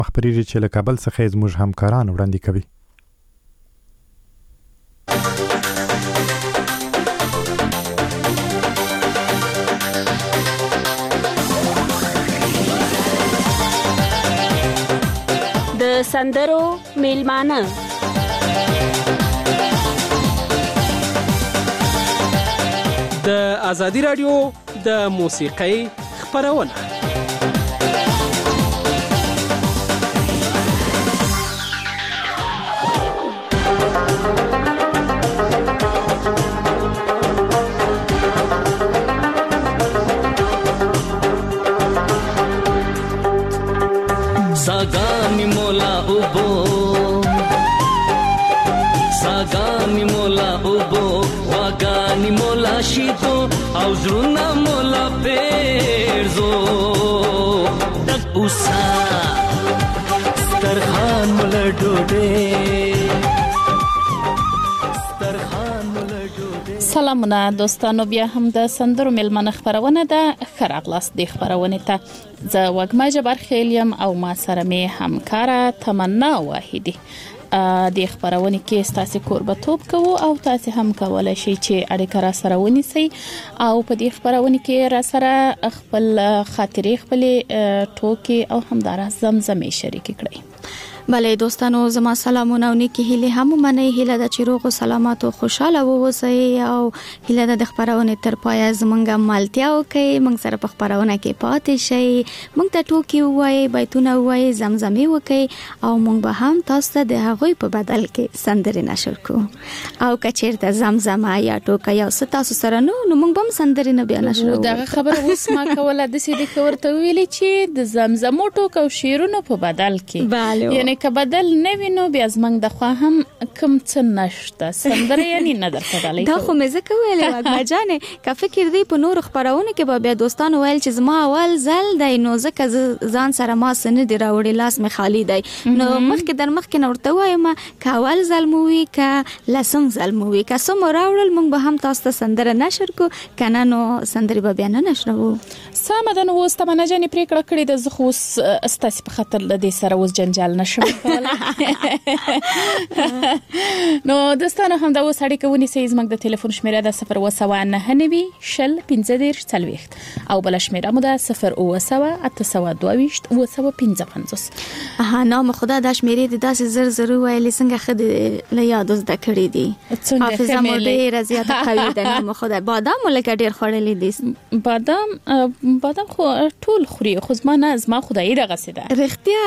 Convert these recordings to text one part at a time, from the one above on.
خبرېږي چې له کابل څخه زموږ همکاران وړاندې کوي. د سندرو میلمانه د ازادي رادیو د موسیقۍ خبرونه. सागानी मोला उबो सागानी मोला उबो वागानी मोला शीतो او زړونه مولا پیرزو دپوسا سترخان مولا ډوډۍ سلامونه دوستانو، بیا هم د سندرو میلمانه خبرونه ده. ښه راغلاست دې خبرونه ته. زه وږمه جبار خیل یم او ما سره مې همکاره تمنا واحدي. د خبرونه کې ستاسو کوربتوب کوو او تاسو هم کولای شئ چې اړیکه را سره ونیسئ او په دې خبرونه کې را سره خپل خاطرې، خپل ټوکې او همدارا زمزمې شریک کړئ. بله دوستانو، زما سلامونه او نیکی هیله هم منئ. هیله د چیروغ او سلامات او خوشاله ووسئ او هیله د خبرونه تر پای زمونږه ملتیا وکړئ. موږ سره په خبرونه کې پاتې شئ، موږ ته ټوکی وایي، بیتونه وایي، زمزمې وکړئ او موږ به هم تاسو ته د هغوی په بدل کې سندرې نشر کوو. او کچیرته زمزمه یا ټوکه یا ست تاسو سره نو موږ به سندرې نه بیان شو. دا خبره اوس ما کوله د سې د ورته ویلې چې د زمزمو ټوکه او شیرونو په بدل کې، یعنی که بدل نه وینو بیا زمنګ د خوا هم کم څه نشته سندره یعنی نه درته ډالې. دا خو مې زکه ویلې واګما جانې که فکر دی په نور خبرونه کې به بیا دوستانو ویل چې زما اول ځل دی نو زکه ځان سره ما سن دی راوړې، لاس مې خالی دی. نو مخکې در مخکې نورته وایم که اول ځل مو وی که لسم ځل مو وی که سم راوړل موږ به هم تاسو ته سندره نشر کو، کنه نو سندري به بیان نشرو. سمدن اوس تمنه جنې پریکړه کړې د زخه اوس استاس په خاطر لدې سره اوس جنجال نشم نو دستانه هم دا وسړی کوي سې زمنګ د ټلیفون شمیره د 01990 شل 15 او بل شمیره مو د 01922 255. نام خدا د شمیرې د داسې زر ویل څنګه خدي له یاد زده کړې دي. حافظه مو ډېر زیاته قوي ده. نام خدا بادام لکه ډېر خورلې دي. بادام خو ټول خوري خو زما خدای دغه سده رښتیا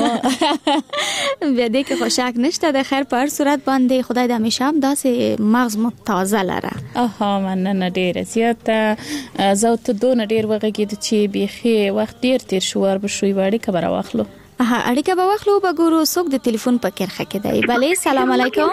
بیا دې کې خوشاک نشته. د خیر په هر صورت باندې خدای د همیشه هم داسې مغز متازه لره. مننه ډېر زیاته. زه ته دون ډېر وغږید چې بيخي وخت ډېر تیر شو ور بشوي وړي خبر واخلو. اړیکه به واخلو به ګورو څوک د ټلیفون په کرخه کې دی. بله سلام علیکم.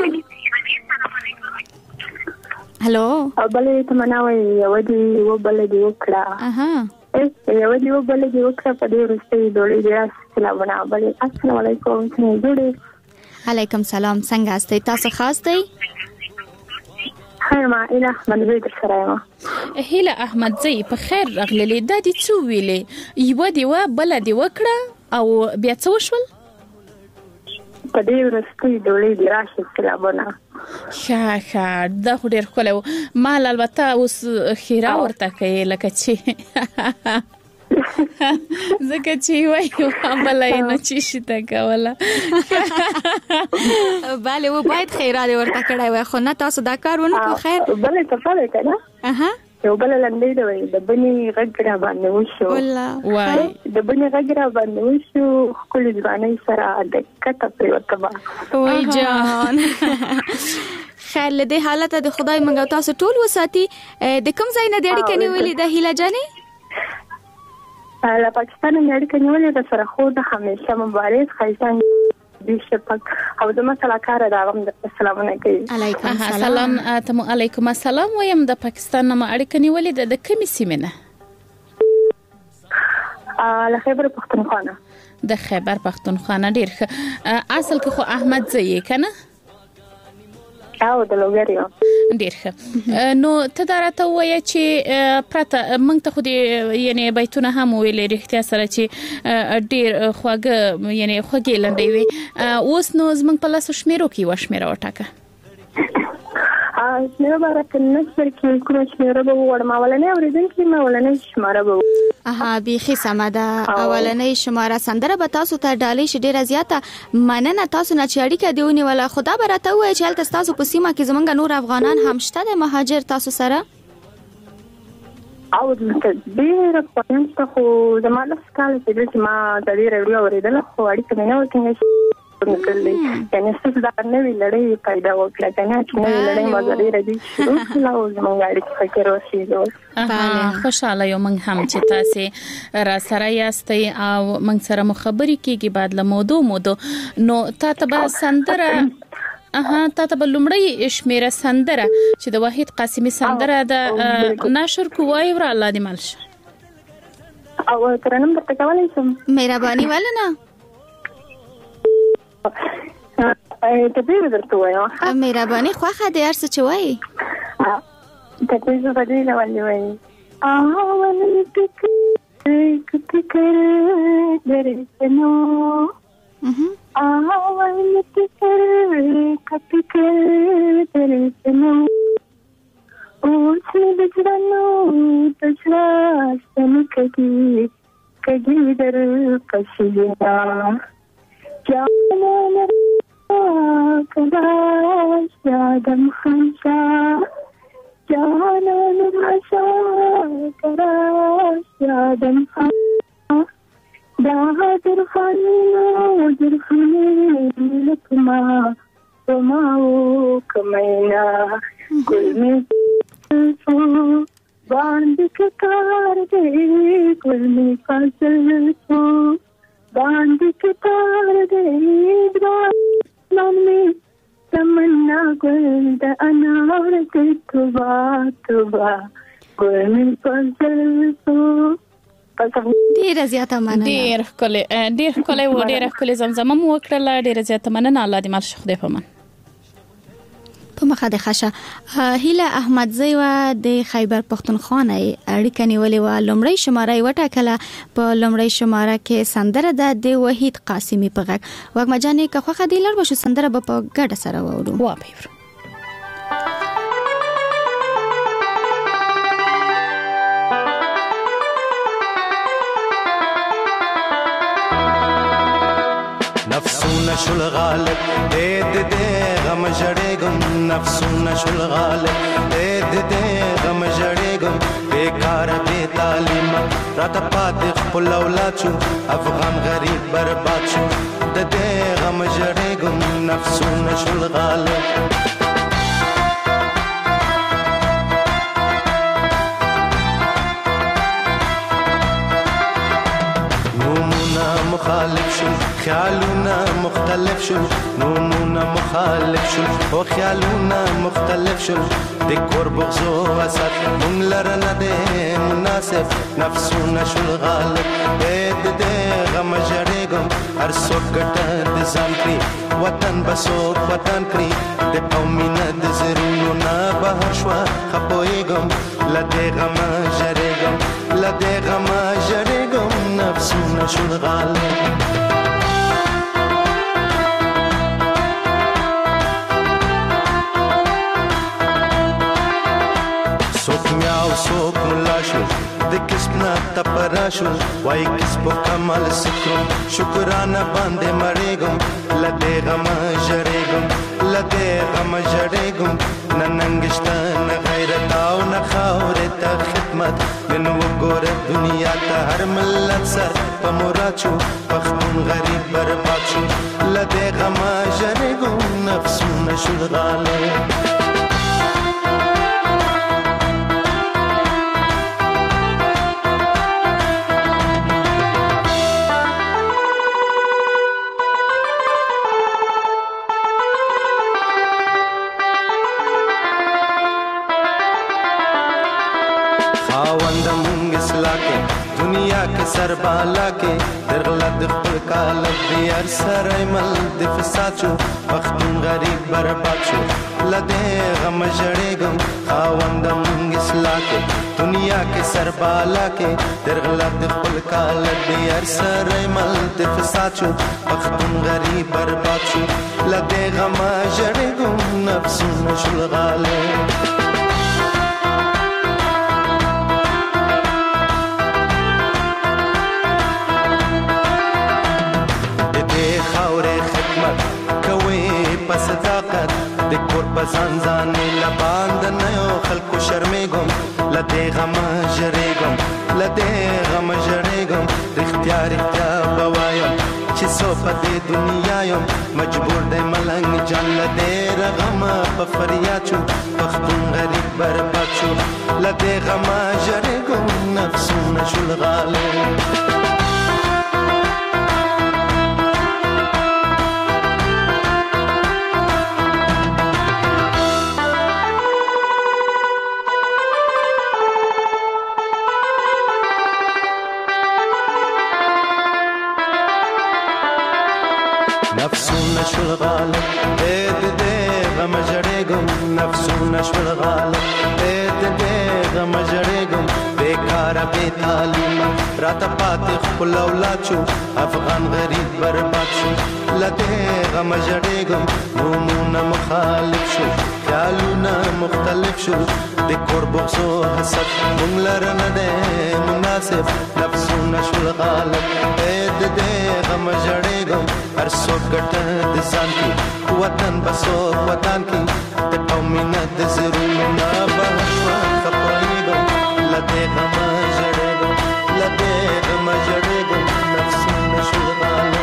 هلو بله تمنا وای یو دی و بل دی وکړه. یو دی و بل دی وکړه په دې ورسته ډولې دی. السلام علیکم. څنګه علیکم سلام. څنګه استئ تاسو خاص دی؟ خیر ما اله احمد زئی در سره ما هیله احمد زئی په خیر راغلې. د دې څو ویلې یو دی و بل دی وکړه او بیا څه وشول؟ په دې ورسته ډولې دی راشه سلامونه. ښه دا خو ډېر ښکلی و. مال البته اوس خیره ورته کوي لکه چې زکه چې وایو بلای نه چی شته کوله. بله و باید خیرات ورته کړای وای خو نه تاسو دا کارونه کو. خیر بله تفاله کنه یو بل لندې دی د بني غږرا باندې وشو وای د بني غږرا باندې وشو خپل ځواني سره د کته په وکبا وای جان. خیر له دې حالت د خدای منګو تاسو ټول وساتي. د کوم ځای نه د اړیکې نیولې د هیله جانې؟ له پاکستان نه اړیکې نیولې د سره خو د همیشه مبارک خیسان بشپک او د مسله کار راغم. السلام علیکم. علیکم السلام. تم علیکم السلام. ویم د پاکستان نه اړیکې نیولې د کومې سیمې نه؟ له خیبر پختونخوا. د خیبر پختونخوا. ډیر اصل کې خو احمد زئی کنه؟ او د لوګریو. ډیر ښه. نو ته دا راته وایې چې پرته موږ ته خو دې یعنی بیتونه هم ویلې رښتیا سره چې ډیر خواږه یعنی خوږې لنډې وي. اوس نو زموږ په لاس شمیرو کې وشمیره وټاکه. شمیره برکه نشر کې کوم شمیره به وړم اولنې اوریدونکو ما اولنې شمیره به بیخي سمه ده. اولنې شماره سندره به تاسو ته ډالۍ شي. ډیره زیاته مننه تاسو نه چې اړیکه دیونی ولا خدا به راته وایي چې هلته تاسو په سیمه کې زمونږ نور افغانان هم شته د مهاجر تاسو سره او ډیره پوهنځ ته خو زما له سکاله چې ما د دې ریډیو اوریدل خو اړیکه مې نه وکړه یعنی څه دا نوې لړۍ پیدا وکړه کنه چې نوې لړۍ مازالې ردی شو او زموږ اړیکې فکر وشي. خوشاله یم موږ هم چې تاسو را سره یاستئ او موږ سره مخابري کیږي بعد له مودو نو تاسو به سندره تاسو به لومړی شمیره سندره چې د واحد قاسمي سندره د نشر کوی ور الله دې مالش او ترنم درته کولای شم مهرباني ولنه ته دې درته وایم مهرباني خوخه دې ارڅ چوي ته دې زړه دې ولې ولې فکر درته نو ولې فکر درته نو اوس مې بجرانو تجربه کدی در پښینا جانان کلاش یادم خنشا جانان راشا کلاش یادم خنشا دا درخانو لکما وماو کمینا گل میں سو باند کے کار دے گل میں فاصل سو باند کے تار دے دران میں تمنا گل دا انار دے توبا گل میں فاصل سو. ډیره زیاته مننه. ډیر کله و ډیره کله زمزمه مو وکړه. ډیره زیاته مننه. الله دې مال شخ دې پمن په مخه د خشه هیله احمدزی و د خیبر پختونخوا اړیکه نیولې و. لومړی شماره وټاکله. په لومړی شماره کې سندره د وحید قاسمی په غږ وګما جانې که خوخه دی لړ بشو سندره په ګډه سره وورو. وا به نفسونه شل غالب دې غم جړېګم نفسونه شل غالب دې غم جړېګم بیکار بے تعلیم راته پاتې خپل اولاد شو افغان غریب برباد شو دې غم جړېګم نفسونه شل غالب. مخالف شو خیالونه مختلف شو نومونه مخالف شو او خیالونه مختلف شو د کور بغض او حسد مونږ لره نه دی مناسب نفسونه شو غالب دې غم جړېګم هر څوک ګټه د ځان کړي وطن بسوک وطن کړي د قومینه د زرونو نه بهر شو خپويګم لدې غم جړېګم لدې غم جړېګم نفسونه شو غالب. سوک میاو سوک ملا شو د کسبنا تپرا شو وای کسب کمال سکرو شکرانه باندې مړېګم لدې غم جړېګم لدې غم جړېګم نننګشته نه غیرت او نه خاورې ته خدمت من وګوره دنیا ته هر ملت سر په مراد شو پښتون غریب برباد شو لدې غم جړېګم نفسونه شو غالب. دنیا کې سربالا کې درغلا د خپل کالک دی هر سره مل د فساد شو پښتون غریب برباد شو لدې غم جړېګم خاوندم اصلاح کې دنیا کې سربالا کې درغلا د خپل کالک دی هر سره مل د فساد شو پښتون غریب برباد شو لدې غم جړېګم نفسونه شل غاله صداقت د کور بزان ځان لباند نه یو خلکو شرمېګم لدې غم جړېګم لدې غم جړېګم رښتیا رښتیا بوایم چې څو په دې دنیا یم مجبور دی ملنګ جان لدې رغم په فریاد شو پښتون غریب برباد شو لدې غم جړېګم نفسونه شول غاله نفسونه شول غاله دې غم جړېګم نفسونه شول غاله دې غم جړېګم بیکاره بې تعلیمه راته پاتې خپل اولاد شو افغان غریب برباد شو لدې غم جړېګم نومونه مخالف شو خیالونه مختلف شو د کور بغض او حسد موږ لره نه دی مناسب نفسونه شول غاله دې غم جړېګم هر څوک ګټه د ځان کې وطن بسو وطن کې د قومینه د زرونو نه بهشوا خپلېږم لدې غم جړېګم لدې غم جړېګم نفسونه شول غاله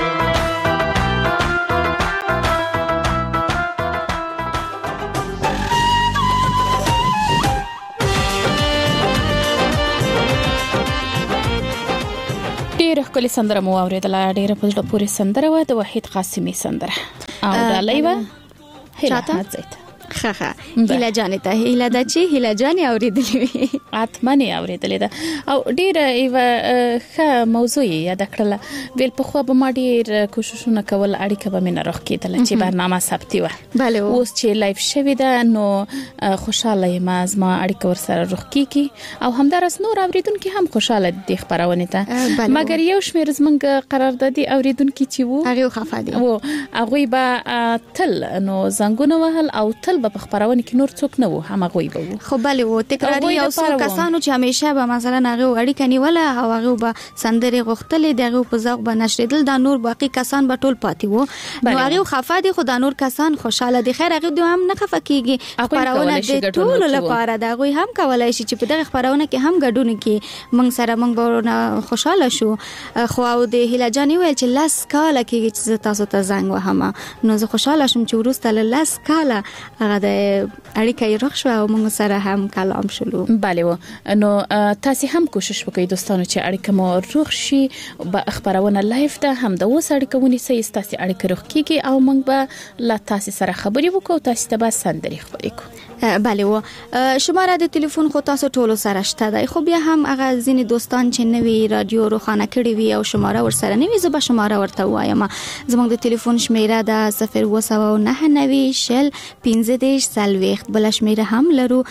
ډېر ښکلې سندره مو اورېدله ډېره په زړه پورې سندره وه د وحید قاسمي سندره او ډالۍ وه هیله خخه هیله جانې ته هیله ده چې هیله جانې اورېدلې وي حتما یې اورېدلې ده او ډېره یوه ښه موضوع یې یاده کړله ویل پخوا به ما ډېر کوششونه کول اړیکه به مې نه روغ کېدله چې برنامه ثبتي وه اوس چې لایف شوې ده نو خوشحاله یم زما اړیکه ورسره روغ کېږي او همداراز نور اورېدونکي هم خوشحاله دي خپرونې ته مګر یو شمېر زموږ قراردادي اورېدونکي چې وو هغوی خفه دي هغوی به تل نو زنګونه وهل او تل به په خپرونه کې نور څوک نه وو هم هغوی به وو خو بلې وو تکراري او څو کسانو چې همیشه به مثلا هغه اړیکه نیوله او هغه به سندرې غوښتلې دغه په ذوق به نشریدل دا نور باقي کسان به ټول پاتې وو نو هغه خفه دي خو دا نور کسان خوشاله دي خیر هغه دوی هم نه خفه کیږي خپرونه د ټول لپاره دا هغه هم کولای شي چې په دغه خپرونه کې هم ګډون کې موږ سره موږ به خوشاله شو خو او د هیله جان ویل چې لاس کاله کې چې تاسو ته زنګ وهمه نو زه خوشاله شوم چې ورسته لاس کاله هغه د اړیکې روغ شو او موږ سره هم کلام شلو بله و نو تاسو هم کوشش وکړئ دوستانو چې اړیکه مو روغ شي به خبرونه لایف ده هم د اوس اړیکه ونی سي تاسو اړیکه روغ کیږي او موږ به لا تاسو سره خبرې وکړو تاسو ته به سندري خبرې کوو بله و شماره د ټلیفون خو تاسو ټولو سره شته دی خو بیا هم هغه ځینې دوستان چې نوی رادیو روخانه کړی وي او شماره ورسره نوی زه به شماره ورته وایم زموږ د ټلیفون شمیره ده 02990 شل 15 سلويخت بل شمیره هم لرو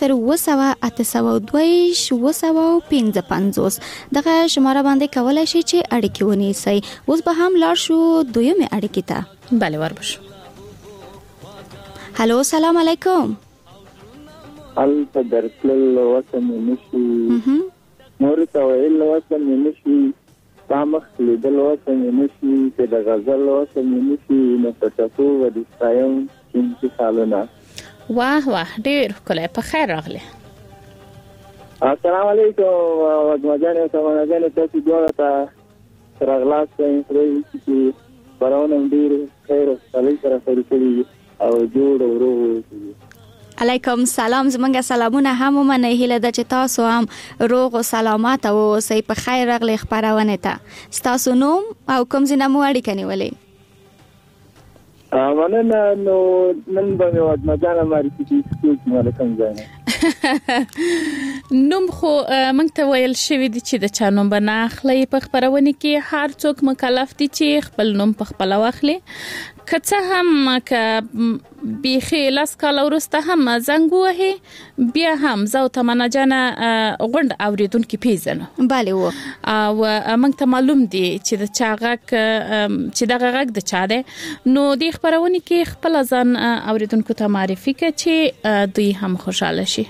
02822 دغه شماره باندې کولای شي چې اړیکې ونیسئ اوس به هم لاړ شو دویمه اړیکې ته بله وربش هالو السلام علیکم البته درتل وطن نشي نور ته ویل وطن نشي تامخ لیدل وطن نشي چې د غزل وطن نشي نو تاسو ودی ستایم چې سالونه واه واه ډیر کله په خیر راغله السلام علیکم وګمجانه سمانه تاسو دوه ته راغلاس چې پرونه ډیر خیر سالي سره فرقلي او جوړ ورو علیکم سلام زمونږه سلامونه هم ومنه هیله ده چې تاسو هم روغ او سلامت او سې په خیر راغلي خبرونه ته تاسو نوم او کوم ځای مو اړیکه نیولې مننه نو نن به وګمجانه ماري چې کوم ځای نوم خو موږ ته ویل شوی دی چې د چا نوم به نه اخلي په خبرونه کې هر څوک مکلف دي چې خپل نوم په خپل واخلي که څه هم که بیخي لاس کال وروسته هم زنګ وهي بیا هم زه او تمنا جانه غونډ اوریدونکو پیژنو بله و او موږ ته معلوم دي چې د چا غږ چې دغه غږ د چا دی نو د خبرونه کې خپل ځان اوریدونکو ته معرفي کړي چې دوی هم خوشاله شي.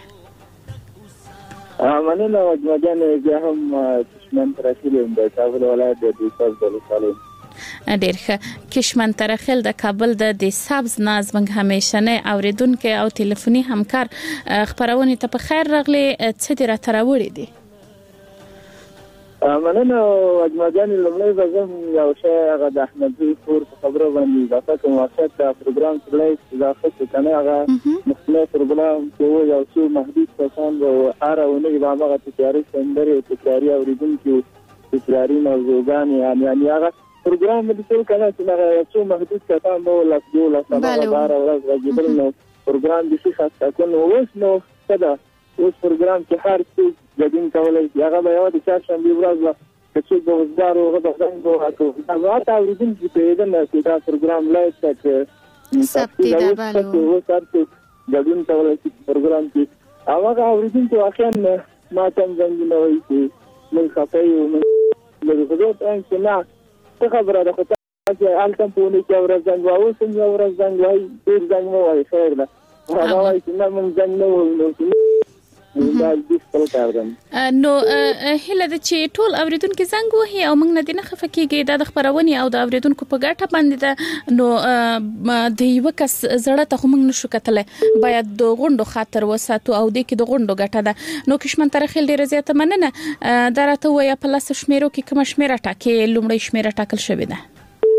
مننه وجمجان زه هم کشمن ترخیل د کابل ولایت د دیساب ولسوالۍ ډیر ښه. کشمن ترخیل د کابل د دیساب ناز موږ همیشنه اوریدونکو او ټلیفوني همکار خبرونه ته په خیر راغلي څه دی را تراوړي دي. مننه وجمجان لمړی زم یو شی هغه د احمد زوی پور په خبرو باندې اضافه کوم وخت د پروګرام سره اضافه کنه هغه مختلف پروګرام چې یو څو محدود کسان او هر ونه د هغه تجاري سندري او تجاري اوریدونکو تجاري موضوعګان یعنی هغه پروګرام د څو کنه چې هغه څو محدود کسان نو لاسو لاسو بار ورځ راځي نو پروګرام د څه خاصه کنه اوس نو صدا اوس پروګرام چې هر څه ګډون کولای شي هغه به یو د چهارشنبه ورځ چې څوک به وزګار او غوښتنه کوي دا اوریدل چې په دې نه چې دا پروګرام لایو چې سپتی دا بالو او سره ګډون کولای شي پروګرام کې هغه اوریدل چې واقعا ما څنګه څنګه وایي چې من خپای او من د غوډو څنګه نه څه خبره ده خو چې الته په نو کې ورځ څنګه او څنګه ورځ څنګه وایي ډیر څنګه وایي خیر ده هغه وایي چې نه من څنګه نو هله د چې ټول اوریدونکو زنګ وهي او موږ نه دي نه خفکیږي د خبرونه او د اوریدونکو په ګټه باندې ده نو د یو کس زړه ته موږ نشو کتلای باید د غونډو خاطر وساتو او د کې د غونډو ګټه ده نو کشمن ترخیل ډیره زیاته مننه درته ویا په لاس شمیرو کې کوم شمیره ټاکي لومړی شمیره ټاکل شوې ده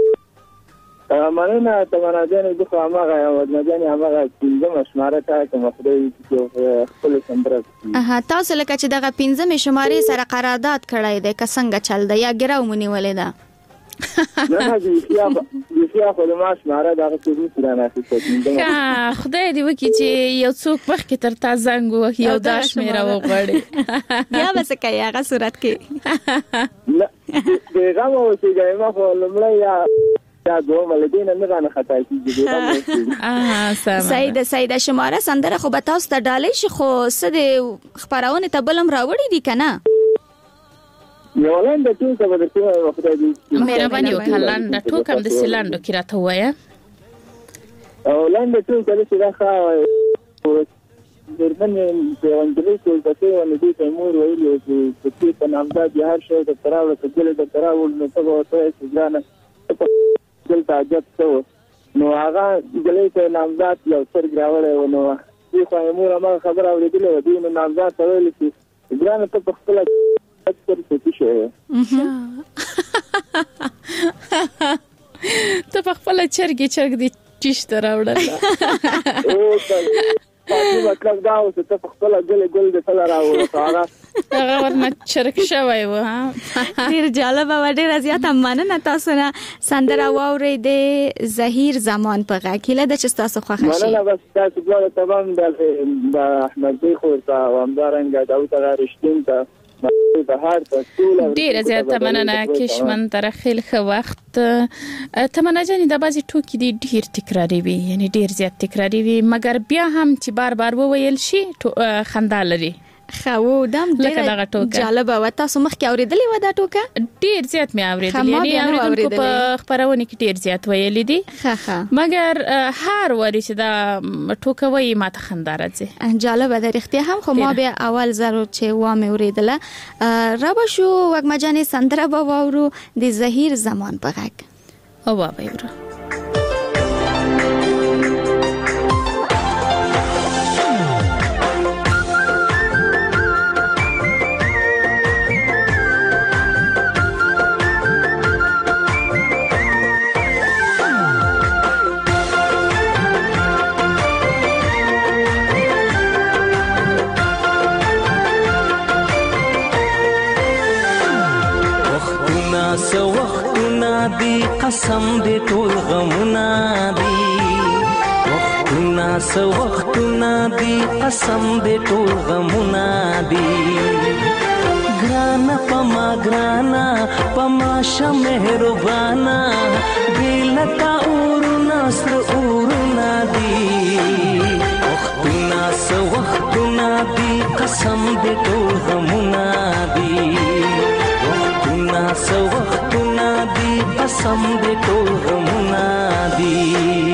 مننه تمنا جان د خو هغه ودمجان هغه پنځم شماره ته کوم خدای خپل سندره تاسو لکه چې دغه پنځم شماره سره قرارداد کړای دی که څنګه چل دی یا ګراو مونی ولې ده نه بیا خو د ما شماره دغه څه نه راځي خدای دې وکړي چې یو څوک مخکې تر تا زنګ وهي او دا شمیره وغواړي بیا به څه کوي هغه صورت کې دغه مو چې ما خو لمړی دا دوه ملګری نه غانه خطا کیږي سیده شماره سندره خو به تاسو ته ډالۍ شي خو څه د خبرونه ته بلم راوړي دي کنه یو لاندې ټوکه به درته وخت دی مهرباني وکړه لاندې ټوکه د سیلاندو کې راته وایا او لاندې ټوکه چې دا خا درمن په انګلیسي کې د څه ونه دي تیمور ویلي چې په نامزد هر شی د تراول کېدل د تراول نو څه وته چې ځان دلته عجب څه نو هغه دلې ته نامزد یو څر ګراوړې نو دی خو امور ما خبر اورېدلې و دی نو نامزد ته ویل چې ګرانه ته په خپل اکثر څه شي ته په خپل چرګ دی چیشته راوړل او مطلب دا و چې ته په خپل ګل د تل راوړل هغه ورنه چرک شوی و ډیر جالب او ډیر زیاته مننه تاسو نه سندره واوري د زهیر زمان په غاکیله د چې تاسو خوښ شي مننه بس تاسو ګوره تمام د احمد بي خو تا وامدارنګ دا او تا رښتین ته ډیر زیاته مننه کشمن ترخیل خو وخت تمنا جان د بازي ټوکی دی ډیر تکراری وي یعنی ډیر زیات تکراری وي مګر بیا هم چې بار بار وویل شي خندا لري خو دم ډیر جالب و تاسو مخکې اوریدلې و دا ټوکه ډیر زیات مې اوریدل یعنی اوریدونکو په خبرونه کې ډیر زیات ویلې دي مګر هر وری چې دا ټوکه وایي ماته خندا راځي جالب ده رښتیا هم خو ما به اول ضرور چې و مې اوریدله رب شو وګمجانې سندره به وورو د زهیر زمان په غږ او بابا یورو وختونه دی قسم دی ټول غمونه دی وختونه سو وختونه دی قسم دې ټول غمونه دی ګرانا پما شه مهربانا دلتا اورنا سر اورنا دی وختونه سو وختونه دی قسم دې ټول غمونه دی وختونه سو وختونه دی قسم دې ټول غمونه دی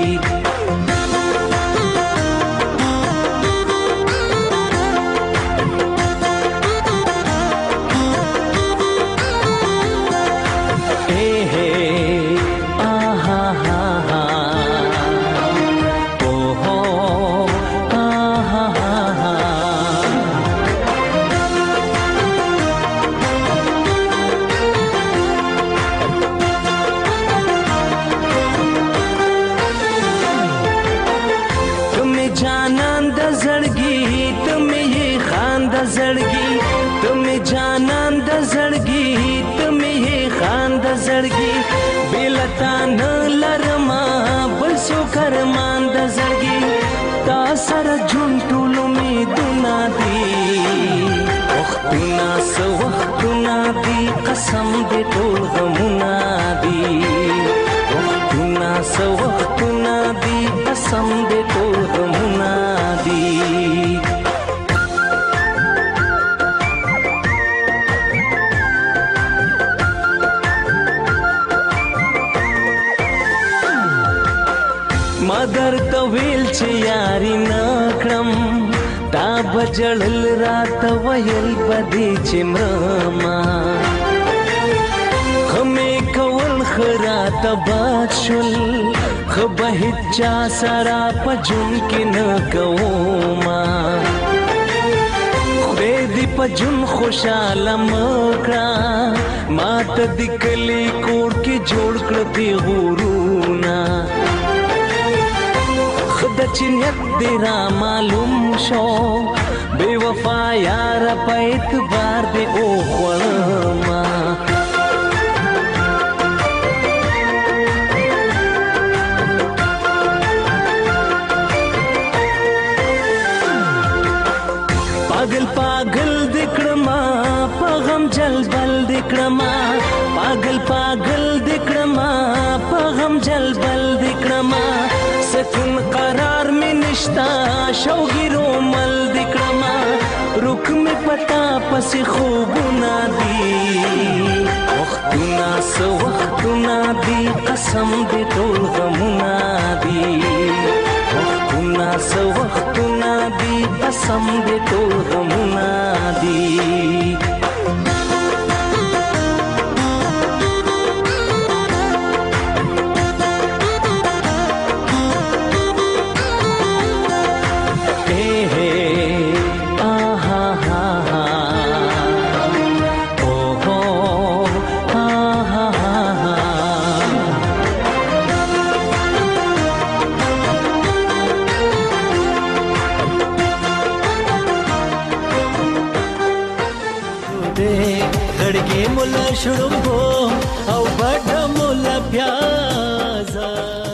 قسم دې ټول غمونه دي وختونه سو وختونه دي قسم دې ټول غمونه دي مادر تویل چې یاري نکړم دا بجړل رات ویل بدی چې مرما خمه کول خرات بادشل خبه چا سرا پجن کې نه کوما خدای دې پجن خوشاله مکړه ماته دې کلی کور کې جوړ کړ دې غورونا خدا چې نیت دې را معلوم شو بے وفا یار په اعتبار دې او خورما पागल दिकड़मा पगम जल बल दिकड़मा पागल दिकड़मा पगम जल बल दिकड़मा सकून करार में निश्ता शौगिरो मल दिकड़मा रुक में पता पसी खूब ना दी वख्तुना सो वख्तुना दी कसम दे तोल गमुना दी वख्तुना सो वख्तुना दी कसम दे तोल गमुना दी شړمبو او بډه مولا پیازا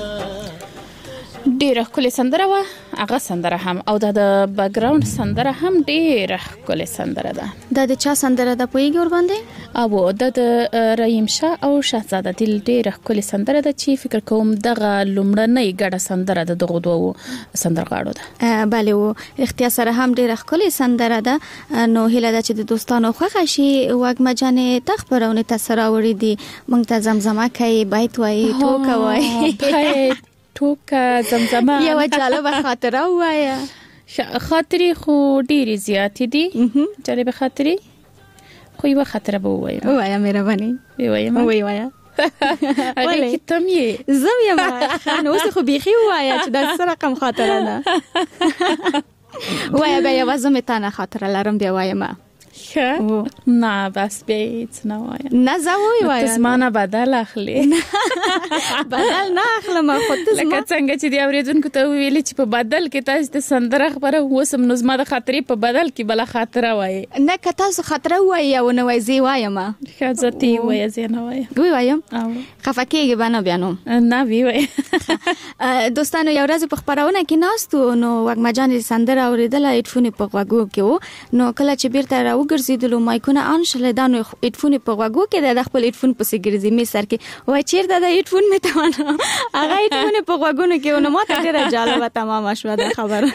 ډیره ښکلې سندره وه هغه سندره هم او د بیکګراوند سندره هم ډیره ښکلې سندره ده د چا سندره ده پوهیږي ور باندې او د رحیم شاه او شهزاده دل ډیره ښکلې سندره ده چې فکر کوم دغه لومړنۍ ګډه سندره ده دغه دوه سندرغاړو ده bale و اختیار سره هم ډیره ښکلې سندره ده نو هیله ده چې د دوستانو خوښه شي وګما جانې تخبرونه تاسو وړي دي مونږ ته زمزمه کوي بیت وایي ټوکا وایي ټوکا زمزمه یو جالب خاطره وایا خاطري خو ډېری زیاتې دي جالب خاطري خو یو خاطره به وایا مهرباني وایا هغه کې تم یې زم یم خان اوس خو بيخي وایا چې د سره رقم خاطره ده وایا بیا وزم ته نه خاطره لرم بیا وایم نه بس بیا هیڅ نه وایم. نه زه وایم زمانه بدل اخلي. بدل نه اخلم خو ته لکه څنګه چې دی اوریدونکو ته ویلي چې په بدل کې تاسو د سندره خبره وسم نو زما د خاطرې په بدل کې بل خاطره وایي. نه که تاسو خاطره وایي او نه وایي زی وایم. خاطرتي وایي زی نه وایم. وی وایم. خفه کېږي به نه بیا نو. نه وی وایي. دوستانو یو ورځ په خبرونه کې ناستو نو وګما جان سندره اوریدله هډفون په غوږو کې وو نو کله چې بیرته راوګرځیدلو مایکونه آن شل دا نو هډفون په غوږو کې د خپل هډفون په سګرځي می سر کې وای چیرته د هډفون می ته ونه هغه هډفون په غوږونو کې نو ماته ډیره جالبه تمامه شوه د خبره.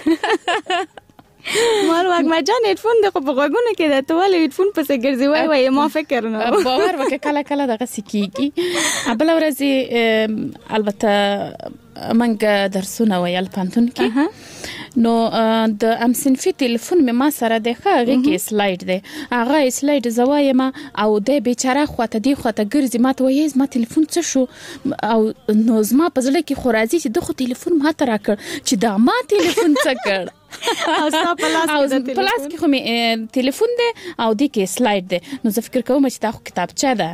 مال وګما جان هډفون د په غوږونو کې د توال هډفون په سګرځي وای ما فکر نه باور وکړه کله کله دغه سکیږي. بل ورځ البته منګه درسونه ویل پانتون کې نو د ام صنفي ټلیفون ما سره د هغه کې سلاید دی هغه سلاید زوایم او د بیچاره خواته دی خواته ګرځي ماته وایي زما ټلیفون څه شو او نو زما په ځل کې خورازي چې دغه ټلیفون ما ته راکړ چې دا ما ټلیفون څه کړ او ستا پلاس کې خو مې ټلیفون دی او دی کې سلاید دی نو زه فکر کوم چې دا خو کتابچه ده.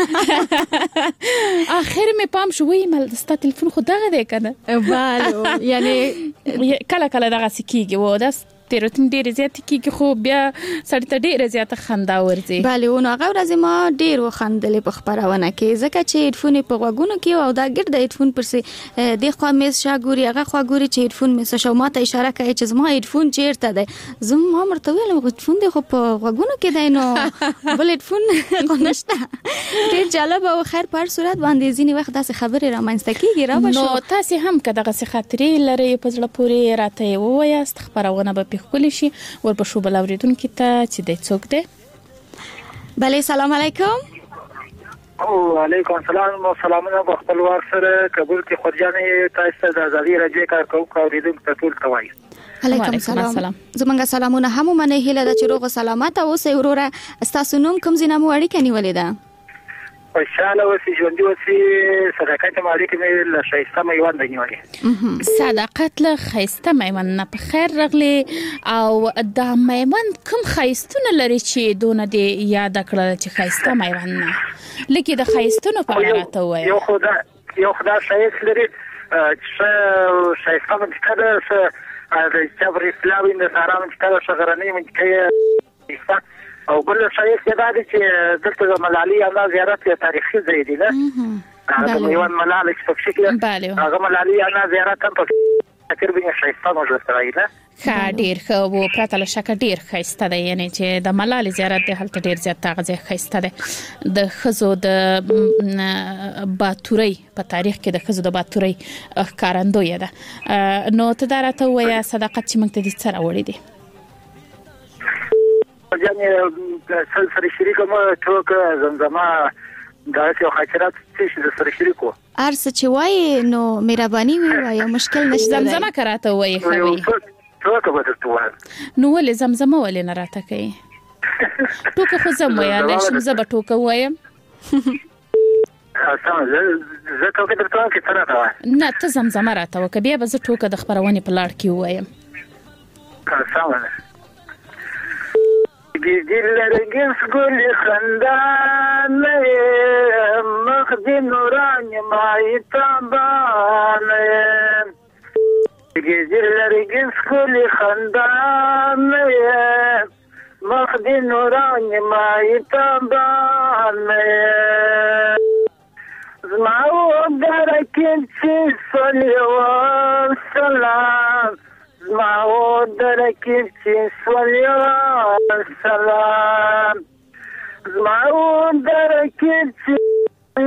اخر مې پام شو وی مل ستا ټلیفون خو دغه دی کنه والو یعنی کله کله دغه سکیږي و دا تیروتن ډیر زیات کیږي خو بیا سړی ته ډیر زیات خندا ورځي. بله نو هغه ورځ ما ډیر وخندلې په خبرونه کې ځکه چې هډفون په غوږونو کې او دا ګرد هډفون پر سي د خو مې شاګوري هغه خو ګوري چې هډفون مې شو ماته اشاره کوي چې زما هډفون چیرته دی زما مرته ویل هډفون دی خو په غوږونو کې دی نو بل هډفون خو نشته. ډیر جالب او خیر په صورت باندې ځینی وخت داسې خبرې را منځته کیږي را بشو. نو تاسو هم کداغه خاطرې لري په ځړه پوری راته وایاست خبرونه به خپل شي ورپښو بل اوریدونکو ته چې د څوک دی. بله سلام علیکم. وعلیکم السلام او سلامونه په خپل وار سره قبول کې خورجانې تاسو د ازادي راډیو کار اوریدونکو ته ټول توای. علیکم السلام. زمونږ سلامونه هم منه هیله د چروغ سلامت او سه وروره تاسو نوم کوم زینامو اړیکه نیولې ده؟ خوشاله اوسې ژوندي اوسې صداقت مالک مې له ښایسته میوند نیولې. صداقت له ښایسته میوند نه په خیر راغلی او دا میوند کوم ښایستونه لري چې دونه دې یاد کړل چې ښایسته میوند نه لکه د ښایستونو په اړه راته وایي. یو خدای ښایست لري چې ښایسته منطقه ده د جبر اسلامي د سارا منطقه شغرنۍ منطقه او بل شایست دا دی چې دلته د ملالي انا زیارت تاریخي ځای دی نه د میوند ملالي چې په شکل هغه ملالي انا زیارت هم په فکر بینه شایسته موجود دی نه ښه ډیر ښه و پرته له شکه ډیر ښایسته دی یعنی چې د ملالي زیارت دی هلته ډیر زیات تغذیه ښایسته دی د ښځو د باتورۍ په تاریخ کې د ښځو د باتورۍ ښکارندوی ده نو ته دا راته ووایه صداقت چې موږ ته دې څه راوړی دی؟ یعنی سره شریکه ما ټوک زمزمه دا یو خاطرات چې د سره شریکو ارڅ چې وای نو مهرباني وای مشکل نشته. زمزمه کراته وای خوي ټوک به درته وایم نو ولې زمزمه ولې نه راته کوي؟ ټوک خو زم وای نه شم زه به ټوک وایم. زه ټوک درته وایم چې تر راته نه ته زمزمه راته وکړه بیا به زه ټوک د خبرونې په لاړ کې وایم. سمه دل لرګس ګل خندان مخ دې نوران مای تابان دل لرګس ګل خندان مخ دې نوران مای تابان زماو درکې چې صلی سلام زماو درکې چې صلی سلام زماو درکې چې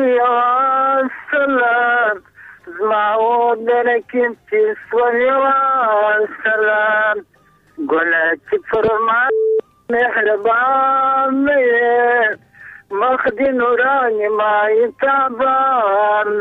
سلام زماو درکې چې صلی سلام ګل چې فرما مهربان مخ دې نوران مای تابان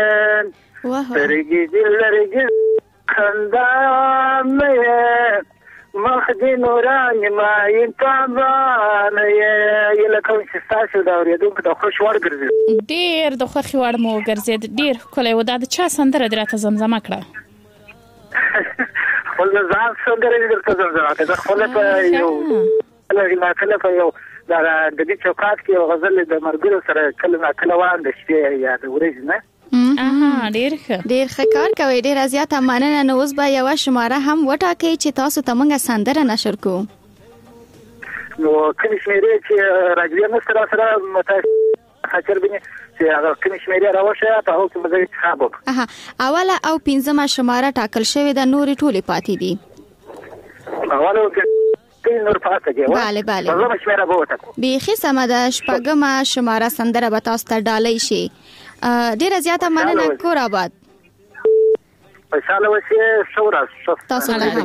ترګي دل لرګي خندان مخ دې نوران مای تابان یلکه چې تاسو دا ورېدونکو ته خوش ورګرځي ډیر د خوښي وړ مو ګرځید ډیر کله و دا چا سندره درته زمزمه کړه خپل ځان سندره درته زمزمه کړه خپل په یو کله په یو د دې چوکاټ کې یو غزل د مرګرو سره کله وړاندې شوی یا د ورځ نه ډیر ښه کار کوي. ډیر زیاته مننه. نو اوس به یو شماره هم وټاکئ چې تاسو ته موږ سندره نشر کوو. نو کوم شمیرې چې راځي نو سره خاطر بني چې هغه کوم شمیرې راوشه په هغه کې مزه حساب وکړه. اوله او 5مه شماره ټاکل شوې ده، نورې ټولې پاتې دي. اوله نور پاتې دي. bale زما شمیره به وټاکو. بیخي سمه ده. 6مه شماره سندره به تاسو ته ډالۍ شي. ډیره زیاته مننه. کور آباد. خوشاله اوسئ. شورا تاسو ته هم.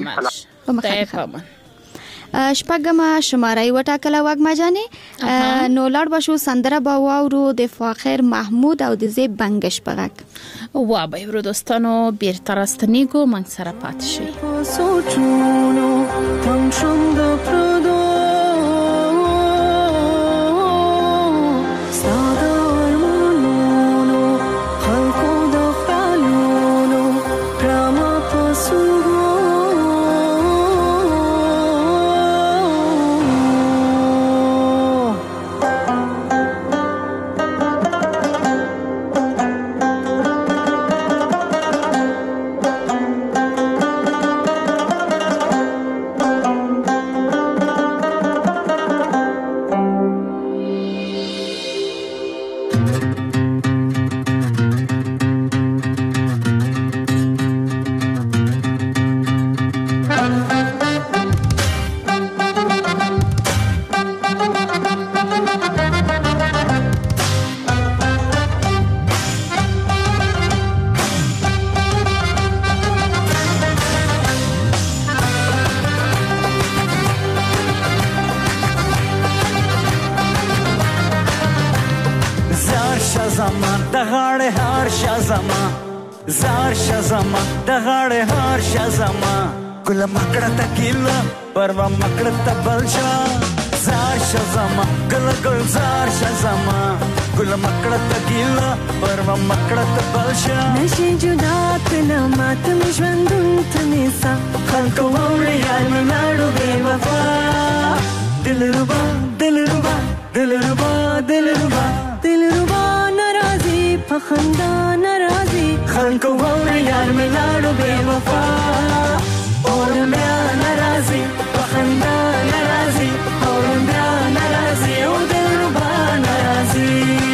6مه شماره وټاکله وګما جانې. نو لاړ بشو سندره به واورو د فاخر محمود او د زیب بنگش پغک. وا به ورو دوستانو بیرته راستنیګو من سره پات شي. سوچونو تم شم د پردو ساده ارمانونو خلقو د خیالونو کړما پسو ګل مکړه تکیلا پروا مکړه تبلشا زار شزما ګل ګل زار شزما ګل مکړه تکیلا پروا مکړه تبلشا نشي جدا کله مات مشوندون تنسا خلق ووري یار ملاړو بے وفا دلربا دلربا دلربا دلربا دلربا ناراضي پخندا ناراضي خلق ووري یار ملاړو بے وفا اورم بیا ناراضي پخندا ناراضي اورم بیا ناراضي او دلربا ناراضي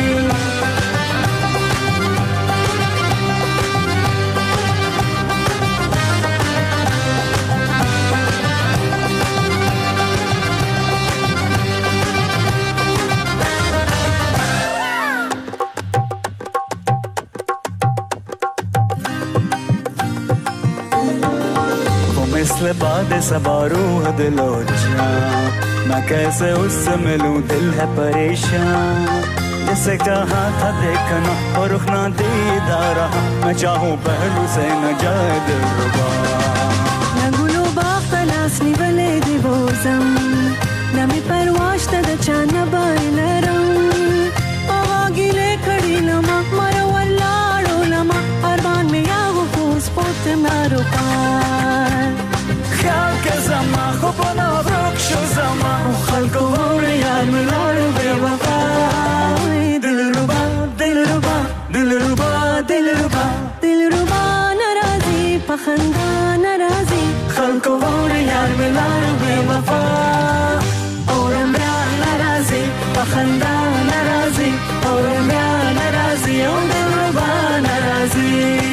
مثل باد सबारूह दिलो जान मैं कैसे उससे मिलूं दिल है परेशान जैसे कहा था देखना और रुखना दीदारा मैं चाहूं पहलू से न जाए दिलरुबा नगुलो बाखलास निवले दिवोजम नमी परवाश तद चाना बाइलरम आवागिले खड़ी लमा मरो वल्लाड़ो लमा अरमान में यागो फूस पोत मारो पार ख्याल के जमा खुबना वृक्ष जमा खल्को वोरे यार मिलाड़ो बेवफा दिलरुबा दिलरुबा दिलरुबा दिलरुबा दिलरुबा नाराजी पखंदा नाराजी खल्को वोरे यार मिलाड़ो बेवफा और अमरा नाराजी पखंदा नाराजी और अमरा नाराजी ओ दिलरुबा नाराजी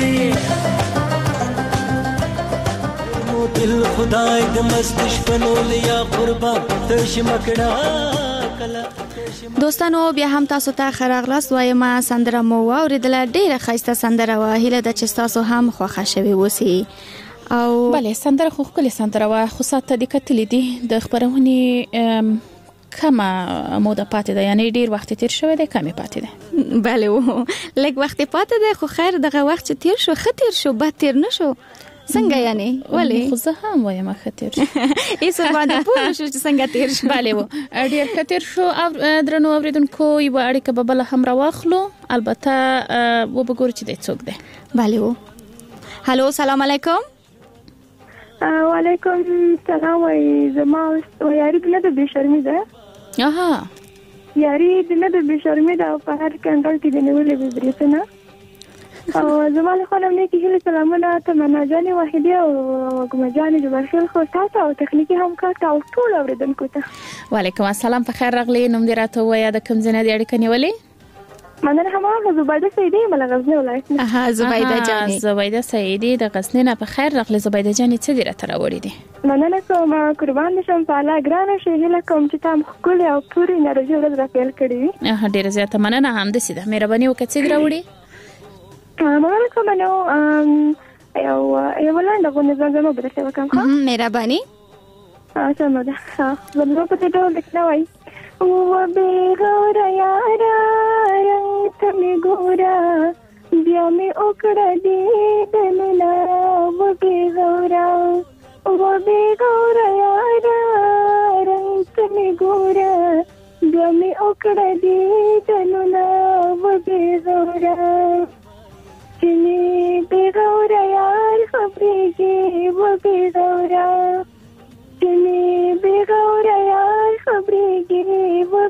दिल खुदाई د مستش پنول یا قربان تش مکړه کلا. دوستانو بیا هم تاسو ته خراغلاس وایم سندره مو اوریدل. ډیره خسته سندره و. هیله د چې تاسو هم خوښه شوي وسی. او بله سندره خو کله سندره و خو ساته د کتلې دي د خبرونی کمه موده پاتې ده، یعنی ډیر وخت تیر شوی دی، کمه پاتې ده. بله و لږ وخت پاتې ده، خو خیر دغه وخت چې تیر شو خطر شو به تیر نشو. څنګه یعنی ولی خو زه هم وایم خطر ایسو باندې پوه شو چې څنګه تیر شو. بله و ډیر خطر شو. درنو اوریدونکو یو اړیکه به بل هم راواخلو، البته و بګور چې د څوک ده. بله و هالو سلام علیکم. وعلیکم السلام. زما یاري د نه د بشرمي ده. اها یاري د نه د بشرمي ده په هر کنټرول کې د نیولې وزریتنه. او زما له خپل نه کې هله سلامونه ته مناجانې واحده او کومجانې جبرخیل خو تاسو او تخنیکی همکار تاسو ټول اوریدونکو ته. وعلیکم السلام. په خیر راغلی. نوم دې راته ووایه د کوم ځای نه دې اړیکه نیولې؟ مننه. هماغه زبیده سیدی مله غزنی ولایت نه. اها زبیده جانې. زبیده سیدی د غزنی نه. په خیر راغلی زبیده جانې. څه دې راته راوړي دي؟ مننه کوم. قربان شم په الله ګرانه شي. هله کوم چې تاسو خپل او پوری انرژي ورځ راپیل کړی. ډیره زیاته مننه. هم د سیده مهرباني وکړه. څه دې راوړي؟ مننه کوم. نو یو ولانده غو نظام زمو برسه وکم. مهرباني. سمه ده. زمو په دې ډول لیکل وای او به غورا یارا رنگ ته ګورا بیا می وکړه دې دلنا و به غورا یارا رنگ ته ګورا بیا می وکړه دې دلنا و به غورا چنی بغورا یار خبرېږي و بغورا چنی بغورا یار خبرېږي و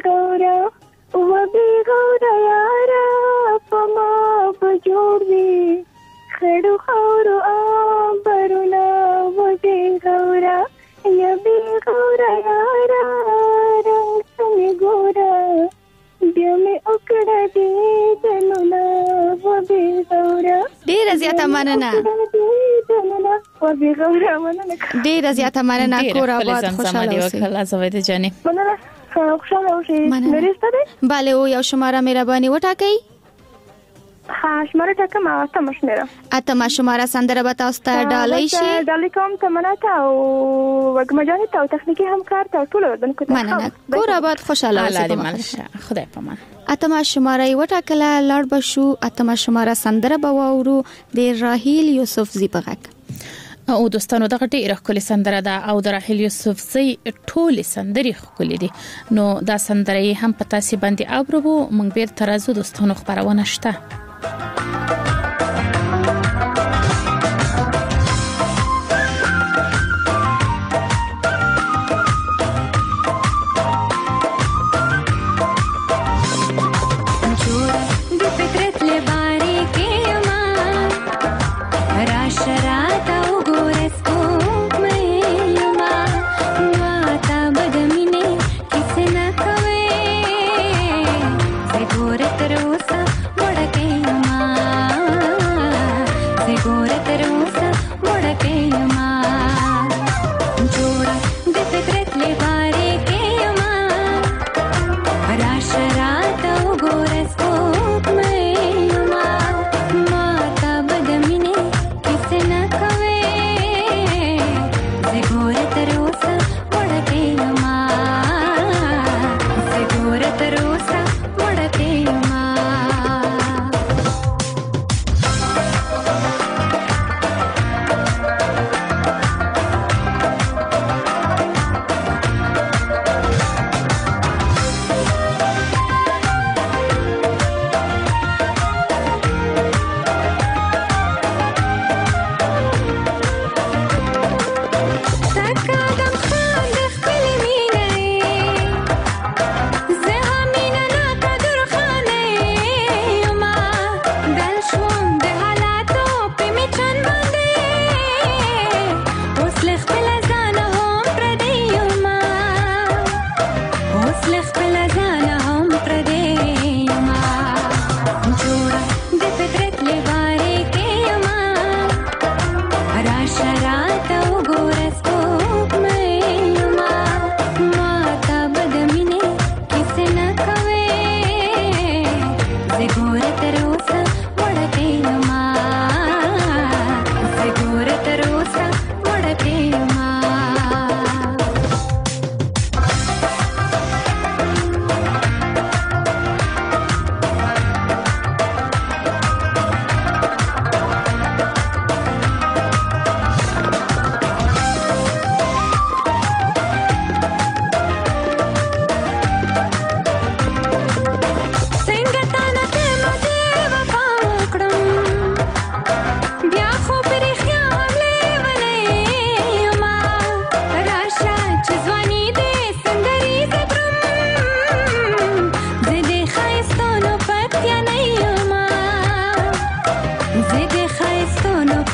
بغورا یار په ما بجوړ وي خړو خورو امبرونه و بغورا یا بغورا یار رنگ سمې ګورا بیا مې وکړه دې دلونه و بغورا. ډیره زیاته مننه. ډیره زیاته مننه. کور آباد خوشاله اوسئ. زبیده جانې. مننه. خوشاله اوسئ. مرسته ده. bale او یو شماره مهرباني وټاکئ. شماره ټاکم. اتمه شماره. اتمه شماره سندره به تاسو ته ډالۍ شي. ډالۍ کوم تمنا ته او وګمجانې ته او تخنیکی همکار ته ټول ودونکو ته. مننه. کور آباد خوشاله اوسئ. الله دې مل. خدای پامان. اتمه شماره وټاکله. لاړ بشو. اتمه شماره سندره به واورو د راهیل یوسفزی په غږ. او دوستانو دغه ډیره ښکلې سندره ده او د راهیل یوسفزی ټولې سندرې ښکلې دي. نو دا سندره هم په تاسو باندې اورو. موږ بیرته راځو دوستانو. خبرونه شته. Tero sa moda ke ma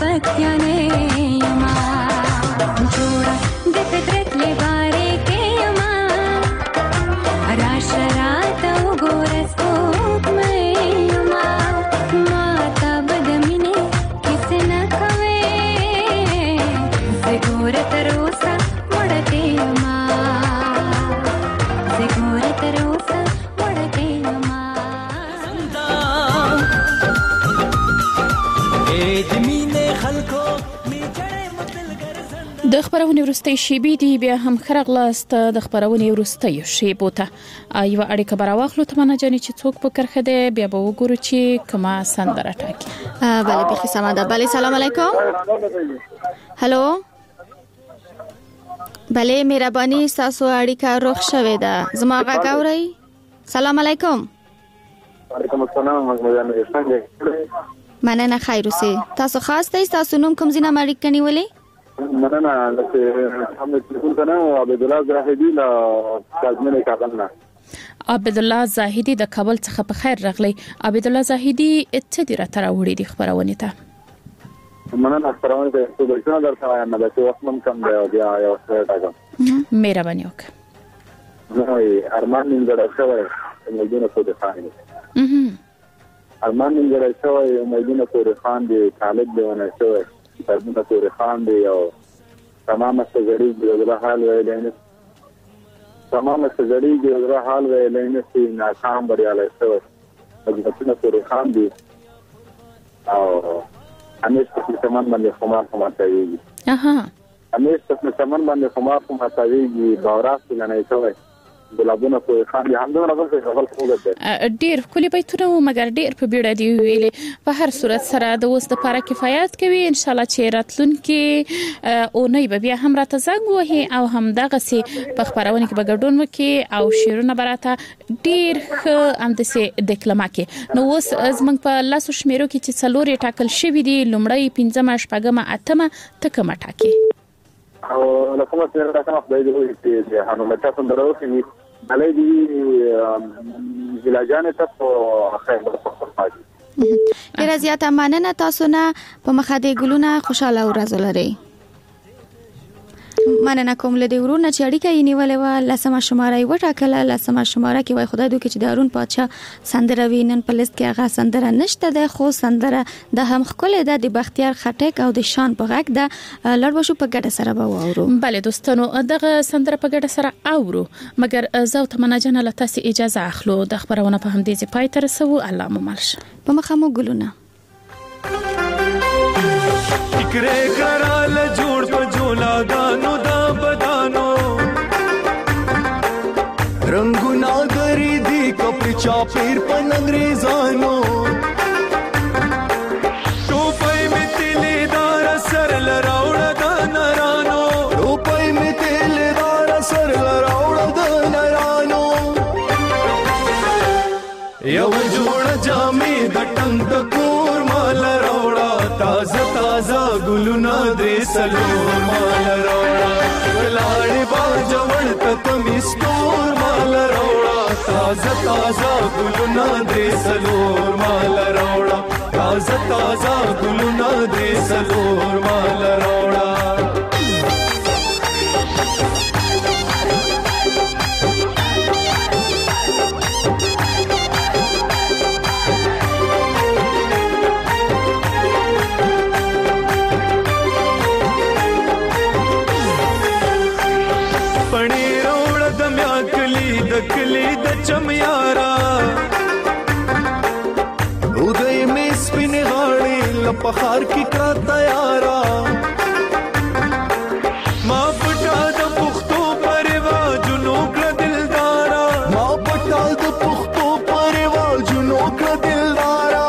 پکیا نه یما جوړ د فطرت لباره کې یما راش رات وګور سپوږ مې یما ما تا بدمنه کس نه کوي زه ګور تر اوسه وړته یما زه ګور تر اوسه وړته یما د خبرونې وروستۍ شیبې دی بیا هم خرغلاست د خبرونې وروستۍ شیبو ته یو اړیکه براواخلو تمنا جانې چې څوک په کرخه دی بیا به وګورو چې کما سندره ټاکي بله بخي سمه ده بله سلام علیکم هلو بله مهرباني تاسو اړیکه روغ شوې ده زما غږ اورئ سلام علیکم وعلیکم السلام څنګه مننه خیر اوسئ تاسو خاص دی تاسو نوم کوم ځای نه اړیکه نیولې مننه لکه محمد تلیفون کنه او عبد الله زاهدی لا کاظمین کابل نه عبد الله زاهدی د کابل څخه په خیر راغلی عبد الله زاهدی څه دی راته راوړي د خبرونه ته مننه خبرونه ته څه درته درته وایم د څه وخت کم دی بیا یو څه راځم مهرباني وکړه نو ارمان منګړ شوی مدینه پورې خان ارمان منګړ شوی مدینه پورې خان دی طالب دیونه شوی مدینه پورې خان دی او تمام سګړي د حال ویلې تمام سګړي د حال ویلې نه سي ناکام بریاله شوی مدینه پورې خان دی او همیش په سامان باندې خمار کوي همیش په سامان باندې خمار کوي باورات نه شوی بلابونه په خان دي هم دغه خپل خوګه ډیر کلی بیتونه مګر ډیر په بیړه دی ویلې په هر صورت سره د اوس د لپاره کفایت کوي ان شاء الله چې راتلونکي او نه به بیا هم راته زنګ وهي او هم دغه سي په خبرونه کې بغډون وکي او شیرونه براته ډیر هم د سي دکلمه کې نو اوس زمنګ په لاسو شمیرو کې چې څلوري ټاکل شوی دي لومړی 15 شپږمه اتمه تکمه ټاکي او له کومه څه راځم خدای دې وي چې هغه تاسو دروځي علي دي علاجانه ته په خیر ډیره زیاته مننه تاسو نه په مخه دې ګلونه خوشاله ورځ لرئ مننه کوم له دې ورونه چې اړیکه یې نیولې و لسمه شماره یې وټاکله لسمه شماره کې وای خدای دوی چې د هارون پادشاه سندره وینن په لیست کې هغه سندره نشته ده خو سندره د هم خپل د بختیار خټک او د شان په غږ د لړ وشو په ګډه سره به واورو بله دوستانو دغه سندره په ګډه سره اورو مګر زه تمنا جن له تاسو اجازه اخلو د خبرونه په هم دې پای تر سو الله مو مرشه په مخه مو ګلونه فکرې کرال جوړ په جولا دانو دا بدانو رنگونه غری دی کپړ چاپیر په انګریزانو ټوپای می تلې دار سر لراوړ د نرانو ټوپای می تلې دار سر لراوړ د نرانو یو جوړ جامې د ټنګ د کور مال راوړا تازه تازه ګلونه دې سلور مال راوړا لاړې باجوړ تک مستور مال راوړا تازه تازه ګلونه دې سلور مال راوړا تازه تازه ګلونه دې سلور مال راوړا کلی د چمیارا اودای می سپین غاړي لپخار کی کا تیارا ما پټا د پختو پروا جنو کړ دلدارا ما پټا د پختو پروا جنو کړ دلدارا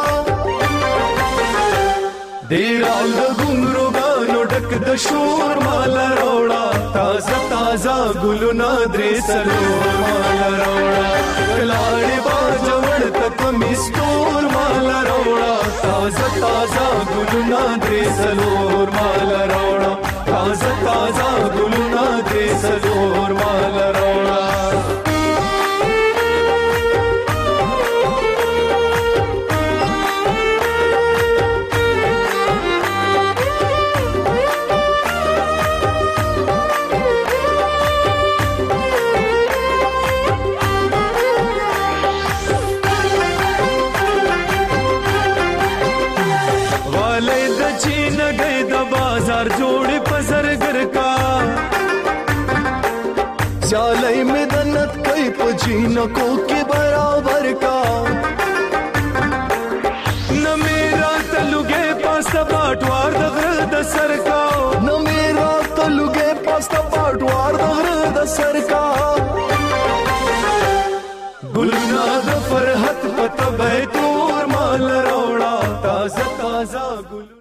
ډیرال د ګونګرو غانو ډک د شور مال روړا تازه تازه ګلونه درې سلور مال روړا کلاړې باجوړ تک مستور مال روړا تازه تازه ګلونه درې سلور مال روړا تازه تازه ګلونه درې سلور مال روړا गए द चीन गए द बाजार जोड़े पसरगर का चालई में दन्नत कई पजीन को के बराबर का न मेरा तलुगे पास बाटवार दगर द सरका न मेरा तलुगे पास बाटवार दगर द सरका गुलना द फरहत पत बैतूर माल रोड़ा ताजा ताजा गुल